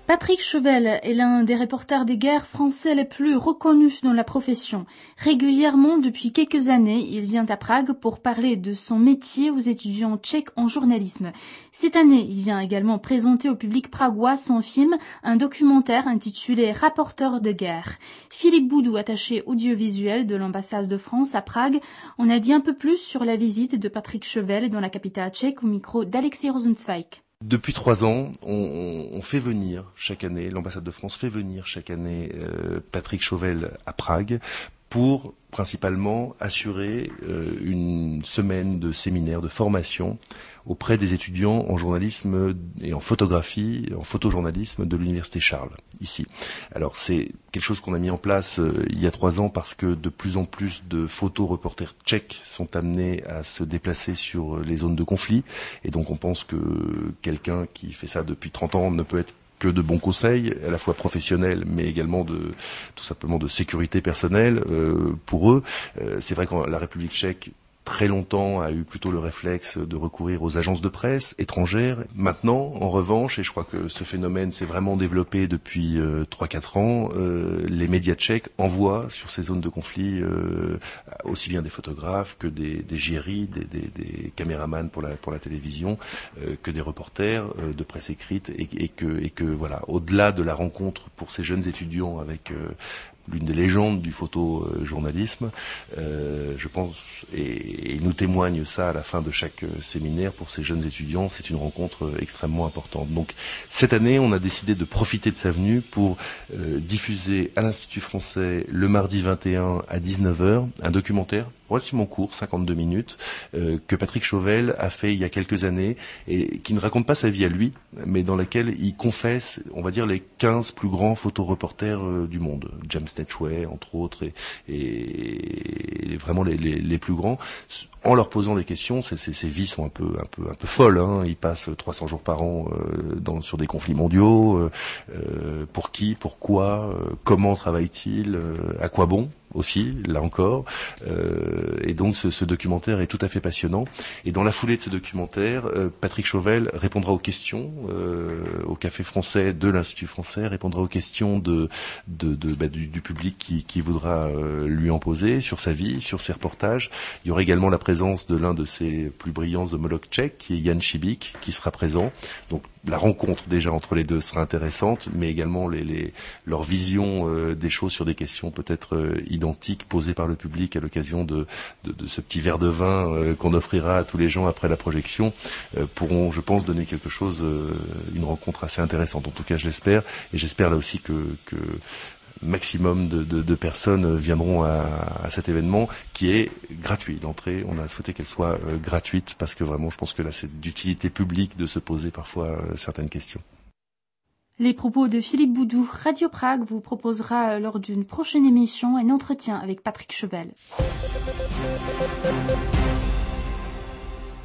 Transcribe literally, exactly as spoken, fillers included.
Patrick Chauvel est l'un des reporters des guerres français les plus reconnus dans la profession. Régulièrement, depuis quelques années, il vient à Prague pour parler de son métier aux étudiants tchèques en journalisme. Cette année, il vient également présenter au public pragois son film, un documentaire intitulé Rapporteur de guerre. Philippe Boudou, attaché audiovisuel de l'ambassade de France à Prague, en a dit un peu plus sur la visite de Patrick Chauvel dans la capitale tchèque au micro d'Alexis Rosenzweig. Depuis trois ans, on, on fait venir chaque année, l'ambassade de France fait venir chaque année euh, Patrick Chauvel à Prague pour principalement assurer euh, une semaine de séminaire, de formation auprès des étudiants en journalisme et en photographie, en photojournalisme de l'université Charles, ici. Alors c'est quelque chose qu'on a mis en place euh, il y a trois ans parce que de plus en plus de photoreporters tchèques sont amenés à se déplacer sur les zones de conflit, et donc on pense que quelqu'un qui fait ça depuis trente ans ne peut être que de bons conseils, à la fois professionnels, mais également de tout simplement de sécurité personnelle euh, pour eux. Euh, c'est vrai que la République tchèque très longtemps a eu plutôt le réflexe de recourir aux agences de presse étrangères. Maintenant, en revanche, et je crois que ce phénomène s'est vraiment développé depuis euh, trois quatre ans, euh, les médias tchèques envoient sur ces zones de conflit euh, aussi bien des photographes que des, des J R I, des, des, des caméramans pour la, pour la télévision, euh, que des reporters euh, de presse écrite, et, et, que, et que voilà, au-delà de la rencontre pour ces jeunes étudiants avec euh, l'une des légendes du photojournalisme, euh, je pense, et, et nous témoigne ça à la fin de chaque euh, séminaire pour ces jeunes étudiants, c'est une rencontre euh, extrêmement importante. Donc cette année, on a décidé de profiter de sa venue pour euh, diffuser à l'Institut français le mardi vingt et un à dix-neuf heures un documentaire relativement court, cinquante-deux minutes, euh, que Patrick Chauvel a fait il y a quelques années et qui ne raconte pas sa vie à lui, mais dans laquelle il confesse, on va dire, les quinze plus grands photoreporters euh, du monde. James Netchway, entre autres, et, et, et vraiment les, les, les plus grands, en leur posant des questions. Ces, ces, ces vies sont un peu, un peu, un peu folles, hein. Ils passent trois cents jours par an euh, dans, sur des conflits mondiaux. Euh, euh, pour qui, pourquoi, euh, comment travaille-t-il, euh, à quoi bon aussi, là encore. Euh, et donc ce, ce documentaire est tout à fait passionnant. Et dans la foulée de ce documentaire, euh, Patrick Chauvel répondra aux questions euh, au Café français de l'Institut français, répondra aux questions de, de, de, bah, du, du public qui, qui voudra euh, lui en poser sur sa vie, sur ses reportages. Il y aura également la présence de l'un de ses plus brillants homologues tchèques, qui est Jan Šibík, qui sera présent. Donc la rencontre déjà entre les deux sera intéressante, mais également les, les, leur vision euh, des choses sur des questions peut-être euh, identiques posées par le public à l'occasion de, de, de ce petit verre de vin euh, qu'on offrira à tous les gens après la projection, euh, pourront, je pense, donner quelque chose, euh, une rencontre assez intéressante. En tout cas, je l'espère, et j'espère là aussi que, que maximum de, de, de personnes viendront à, à cet événement qui est gratuit. L'entrée, on a souhaité qu'elle soit euh, gratuite parce que vraiment, je pense que là, c'est d'utilité publique de se poser parfois euh, certaines questions. Les propos de Philippe Boudou, Radio Prague vous proposera lors d'une prochaine émission un entretien avec Patrick Chauvel.